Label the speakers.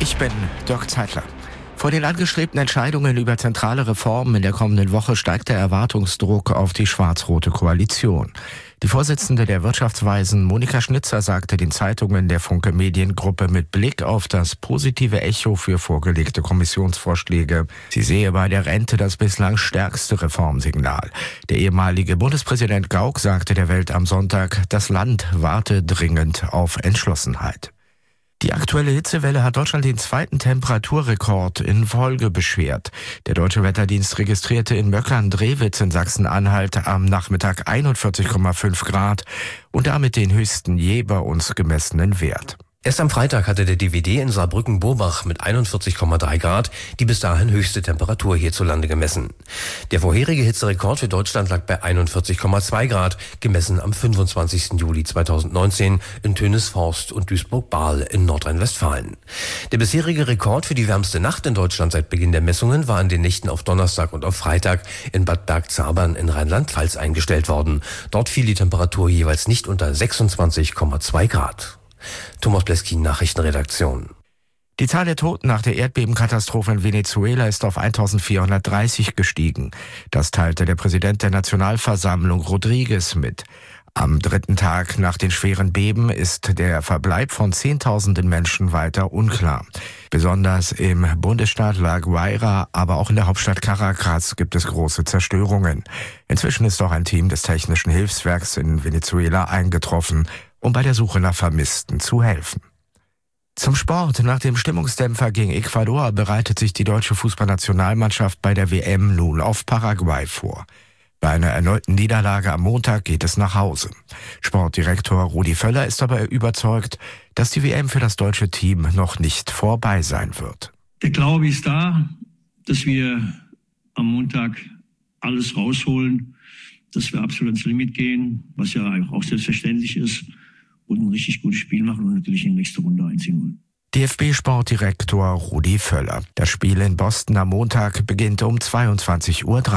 Speaker 1: Ich bin Dirk Zeitler. Vor den angestrebten Entscheidungen über zentrale Reformen in der kommenden Woche steigt der Erwartungsdruck auf die schwarz-rote Koalition. Die Vorsitzende der Wirtschaftsweisen Monika Schnitzer sagte den Zeitungen der Funke Mediengruppe mit Blick auf das positive Echo für vorgelegte Kommissionsvorschläge, sie sehe bei der Rente das bislang stärkste Reformsignal. Der ehemalige Bundespräsident Gauck sagte der Welt am Sonntag, das Land warte dringend auf Entschlossenheit. Die aktuelle Hitzewelle hat Deutschland den zweiten Temperaturrekord in Folge beschert. Der Deutsche Wetterdienst registrierte in Möckern-Drewitz in Sachsen-Anhalt am Nachmittag 41,5 Grad und damit den höchsten je bei uns gemessenen Wert.
Speaker 2: Erst am Freitag hatte der DWD in Saarbrücken-Burbach mit 41,3 Grad die bis dahin höchste Temperatur hierzulande gemessen. Der vorherige Hitzerekord für Deutschland lag bei 41,2 Grad, gemessen am 25. Juli 2019 in Tönisforst und Duisburg-Bahl in Nordrhein-Westfalen. Der bisherige Rekord für die wärmste Nacht in Deutschland seit Beginn der Messungen war in den Nächten auf Donnerstag und auf Freitag in Bad Bergzabern in Rheinland-Pfalz eingestellt worden. Dort fiel die Temperatur jeweils nicht unter 26,2 Grad. Thomas Bleskin, Nachrichtenredaktion.
Speaker 1: Die Zahl der Toten nach der Erdbebenkatastrophe in Venezuela ist auf 1430 gestiegen. Das teilte der Präsident der Nationalversammlung Rodriguez mit. Am dritten Tag nach den schweren Beben ist der Verbleib von Zehntausenden Menschen weiter unklar. Besonders im Bundesstaat La Guaira, aber auch in der Hauptstadt Caracas gibt es große Zerstörungen. Inzwischen ist auch ein Team des Technischen Hilfswerks in Venezuela eingetroffen, um bei der Suche nach Vermissten zu helfen. Zum Sport. Nach dem Stimmungsdämpfer gegen Ecuador bereitet sich die deutsche Fußballnationalmannschaft bei der WM nun auf Paraguay vor. Bei einer erneuten Niederlage am Montag geht es nach Hause. Sportdirektor Rudi Völler ist aber überzeugt, dass die WM für das deutsche Team noch nicht vorbei sein wird.
Speaker 3: Der Glaube ist da, dass wir am Montag alles rausholen, dass wir absolut ans Limit gehen, was ja auch selbstverständlich ist, und ein richtig gutes Spiel machen und natürlich in die nächste Runde einziehen wollen.
Speaker 1: DFB-Sportdirektor Rudi Völler. Das Spiel in Boston am Montag beginnt um 22:30 Uhr.